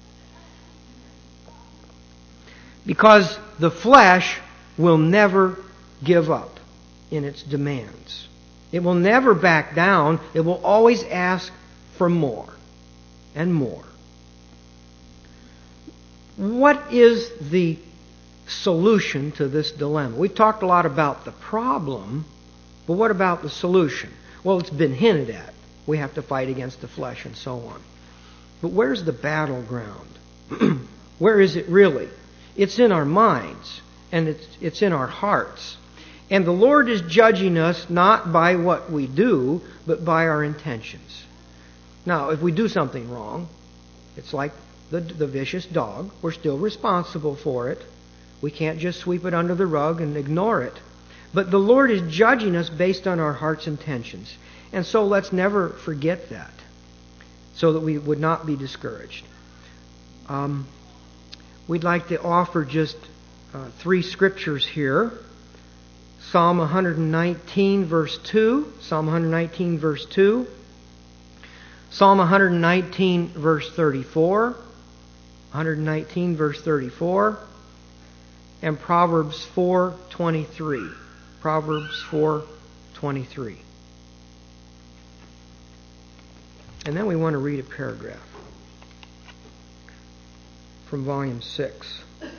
Because the flesh will never give up in its demands. It will never back down. It will always ask for more and more. What is the solution to this dilemma? We've talked a lot about the problem, but what about the solution? Well, it's been hinted at. We have to fight against the flesh and so on. But where's the battleground? Where is it really? It's in our minds, and it's, it's in our hearts. And the Lord is judging us not by what we do, but by our intentions. Now, if we do something wrong, it's like the, the vicious dog. We're still responsible for it. We can't just sweep it under the rug and ignore it. But the Lord is judging us based on our heart's intentions. And so let's never forget that, so that we would not be discouraged. Um, we'd like to offer just uh, three scriptures here. Psalm one nineteen, verse two. Psalm one nineteen, verse two. Psalm one nineteen, verse thirty-four. one nineteen, verse thirty-four. And Proverbs four twenty-three. Proverbs four twenty-three. And then we want to read a paragraph from volume six.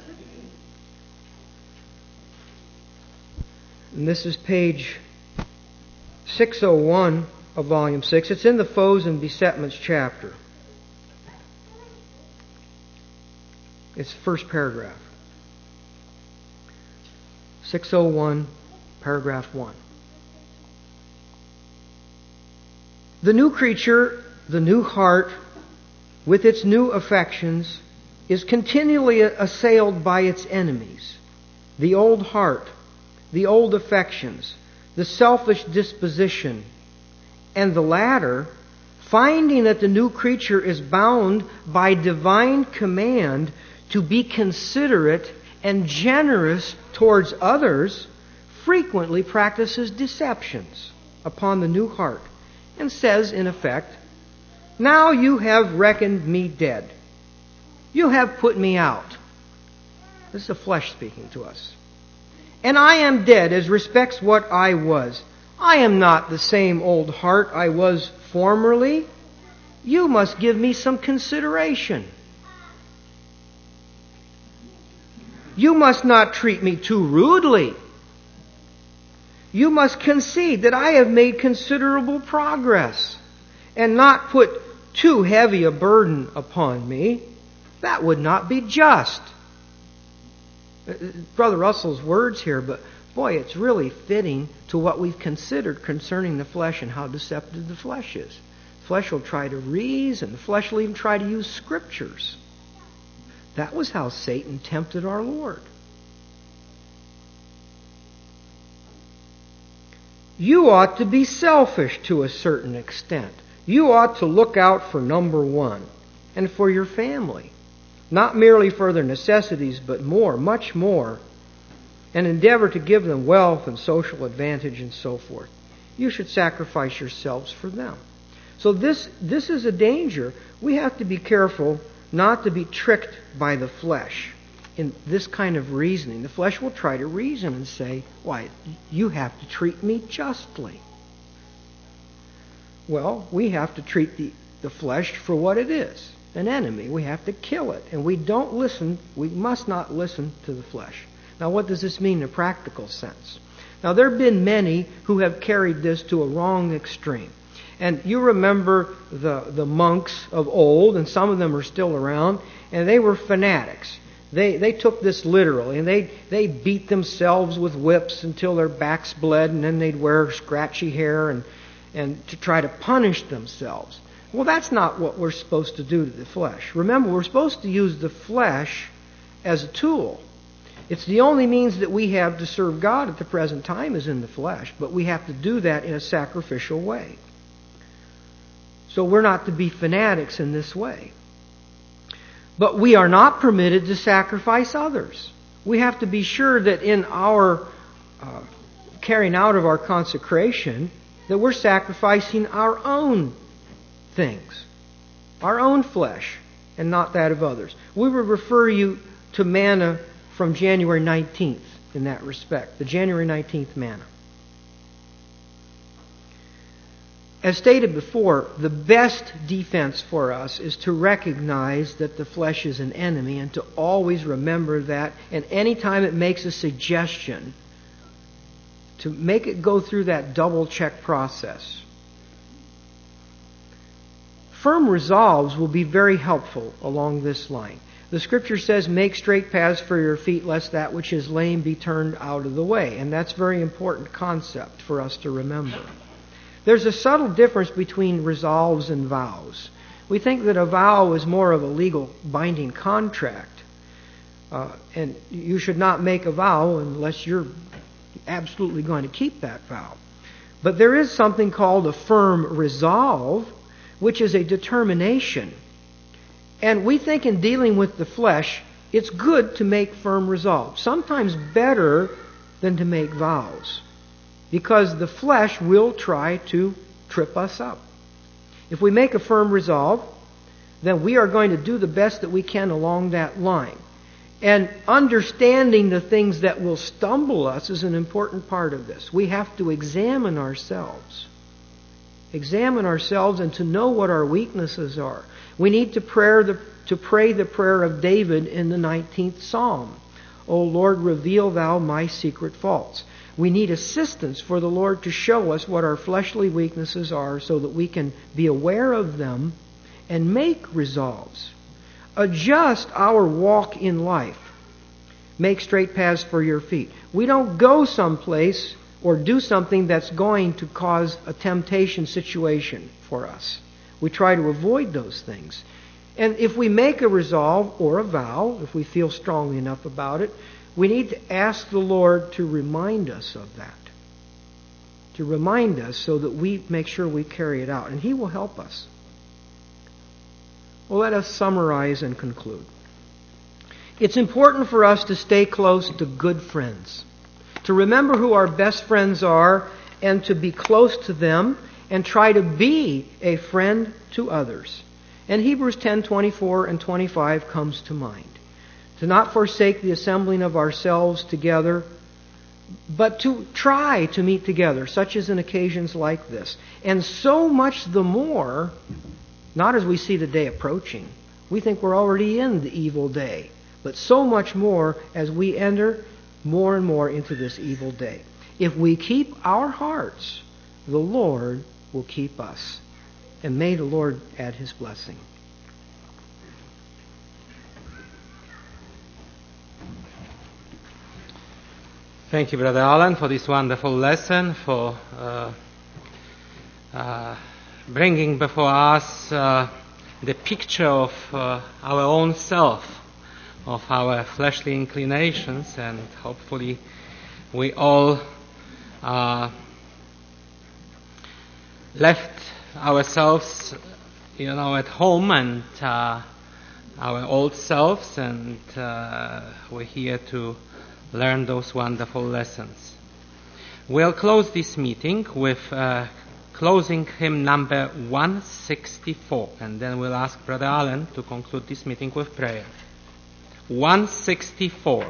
And this is page six oh one of volume six. It's in the Foes and Besetments chapter. It's the first paragraph. six oh one, paragraph one. The new creature, the new heart, with its new affections, is continually assailed by its enemies. The old heart, the old affections, the selfish disposition, and the latter, finding that the new creature is bound by divine command to be considerate and generous towards others, frequently practices deceptions upon the new heart, and says, in effect, "Now you have reckoned me dead. You have put me out." This is the flesh speaking to us. "And I am dead as respects what I was. I am not the same old heart I was formerly. You must give me some consideration. You must not treat me too rudely. You must concede that I have made considerable progress, and not put too heavy a burden upon me. That would not be just." Brother Russell's words here, but boy, it's really fitting to what we've considered concerning the flesh and how deceptive the flesh is. The flesh will try to reason. The flesh will even try to use scriptures. That was how Satan tempted our Lord. You ought to be selfish to a certain extent. You ought to look out for number one and for your family. Not merely for their necessities, but more, much more. And endeavor to give them wealth and social advantage and so forth. You should sacrifice yourselves for them. So this, this is a danger. We have to be careful not to be tricked by the flesh in this kind of reasoning. The flesh will try to reason and say, "Why, you have to treat me justly." Well, we have to treat the, the flesh for what it is, an enemy. We have to kill it. And we don't listen, we must not listen to the flesh. Now, what does this mean in a practical sense? Now, there have been many who have carried this to a wrong extreme. And you remember the, the monks of old, and some of them are still around, and they were fanatics. They they took this literally, and they, they beat themselves with whips until their backs bled, and then they'd wear scratchy hair and, and to try to punish themselves. Well, that's not what we're supposed to do to the flesh. Remember, we're supposed to use the flesh as a tool. It's the only means that we have to serve God at the present time is in the flesh, but we have to do that in a sacrificial way. So we're not to be fanatics in this way. But we are not permitted to sacrifice others. We have to be sure that in our uh, carrying out of our consecration, that we're sacrificing our own things, our own flesh, and not that of others. We would refer you to manna from January nineteenth in that respect, the January nineteenth manna. As stated before, the best defense for us is to recognize that the flesh is an enemy and to always remember that, and any time it makes a suggestion, to make it go through that double check process. Firm resolves will be very helpful along this line. The Scripture says, make straight paths for your feet, lest that which is lame be turned out of the way. And that's a very important concept for us to remember. There's a subtle difference between resolves and vows. We think that a vow is more of a legal binding contract. Uh, and you should not make a vow unless you're absolutely going to keep that vow. But there is something called a firm resolve, which is a determination. And we think in dealing with the flesh, it's good to make firm resolves. Sometimes better than to make vows. Because the flesh will try to trip us up. If we make a firm resolve, then we are going to do the best that we can along that line. And understanding the things that will stumble us is an important part of this. We have to examine ourselves. Examine ourselves and to know what our weaknesses are. We need to pray the, to pray the prayer of David in the nineteenth Psalm. O Lord, reveal thou my secret faults. We need assistance for the Lord to show us what our fleshly weaknesses are so that we can be aware of them and make resolves. Adjust our walk in life. Make straight paths for your feet. We don't go someplace or do something that's going to cause a temptation situation for us. We try to avoid those things. And if we make a resolve or a vow, if we feel strongly enough about it, we need to ask the Lord to remind us of that. To remind us so that we make sure we carry it out. And He will help us. Well, let us summarize and conclude. It's important for us to stay close to good friends. To remember who our best friends are and to be close to them and try to be a friend to others. And Hebrews ten twenty-four and twenty-five comes to mind. To not forsake the assembling of ourselves together, but to try to meet together, such as in occasions like this. And so much the more, not as we see the day approaching. We think we're already in the evil day. But so much more as we enter more and more into this evil day. If we keep our hearts, the Lord will keep us. And may the Lord add His blessing. Thank you, Brother Alan, for this wonderful lesson, for uh, uh, bringing before us uh, the picture of uh, our own self, of our fleshly inclinations, and hopefully we all uh, left ourselves, you know, at home and uh, our old selves, and uh, we're here to learn those wonderful lessons. We'll close this meeting with uh, closing hymn number one sixty-four, and then we'll ask Brother Alan to conclude this meeting with prayer. one sixty-four.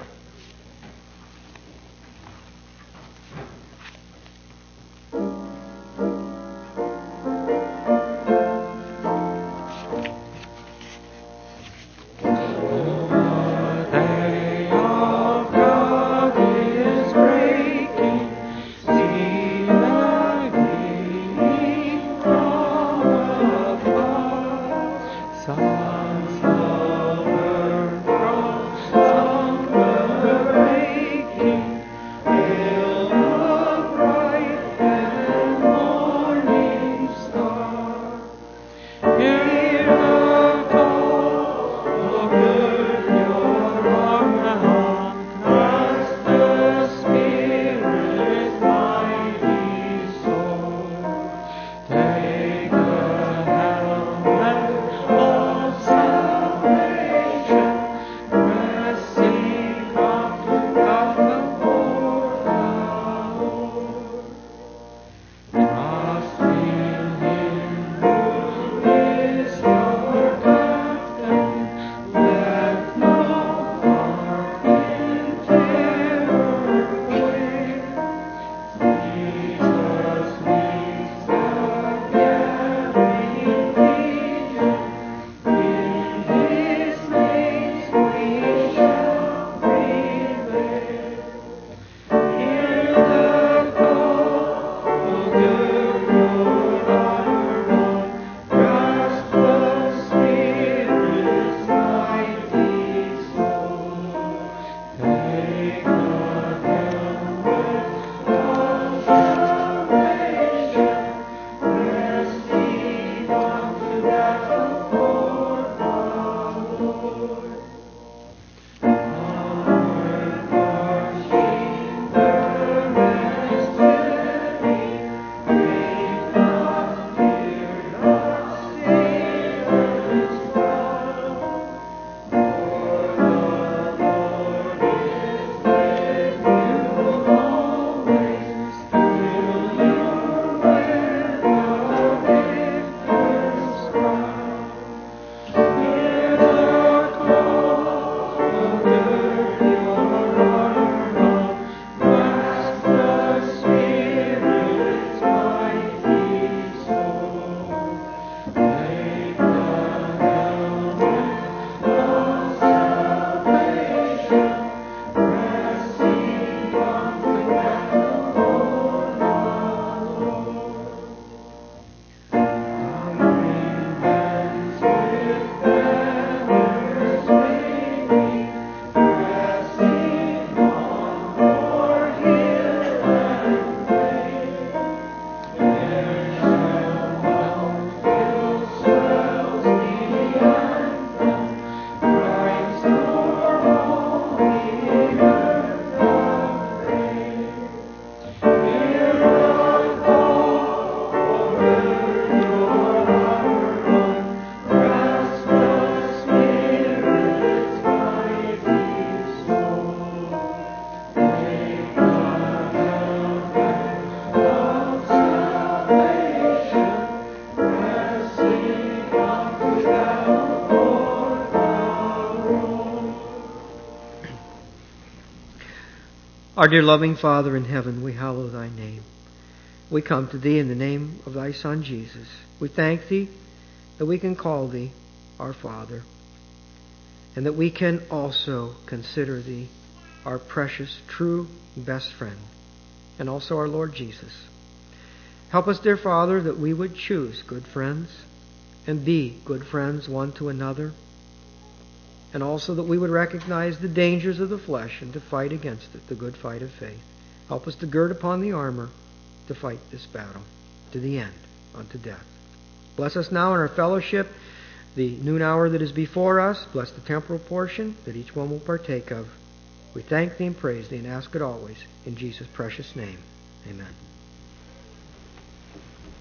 Our dear loving Father in heaven, we hallow thy name. We come to thee in the name of thy Son, Jesus. We thank thee that we can call thee our Father, and that we can also consider thee our precious, true, best friend, and also our Lord Jesus. Help us, dear Father, that we would choose good friends and be good friends one to another, and also that we would recognize the dangers of the flesh and to fight against it, the good fight of faith. Help us to gird upon the armor to fight this battle to the end, unto death. Bless us now in our fellowship, the noon hour that is before us. Bless the temporal portion that each one will partake of. We thank thee and praise thee and ask it always in Jesus' precious name. Amen.